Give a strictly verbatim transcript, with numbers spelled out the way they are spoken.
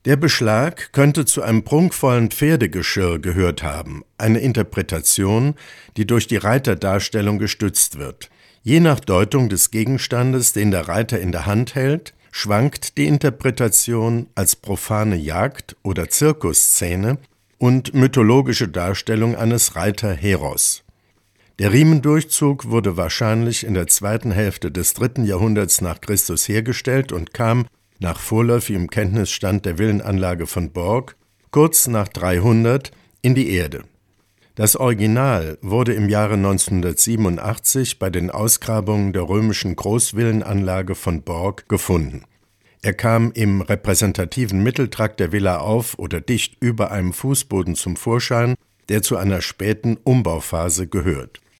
Der Beschlag könnte zu einem prunkvollen Pferdegeschirr gehört haben, eine Interpretation, die durch die Reiterdarstellung gestützt wird. Je nach Deutung des Gegenstandes, den der Reiter in der Hand hält, schwankt die Interpretation als profane Jagd- oder Zirkusszene und mythologische Darstellung eines Reiter-Heros. Der Riemendurchzug wurde wahrscheinlich in der zweiten Hälfte des dritten Jahrhunderts nach Christus hergestellt und kam nach vorläufigem Kenntnisstand der Villenanlage von Borg kurz nach dreihundert in die Erde. Das Original wurde im Jahre neunzehnhundertsiebenundachtzig bei den Ausgrabungen der römischen Großvillenanlage von Borg gefunden. Er kam im repräsentativen Mitteltrakt der Villa auf oder dicht über einem Fußboden zum Vorschein, der zu einer späten Umbauphase gehört.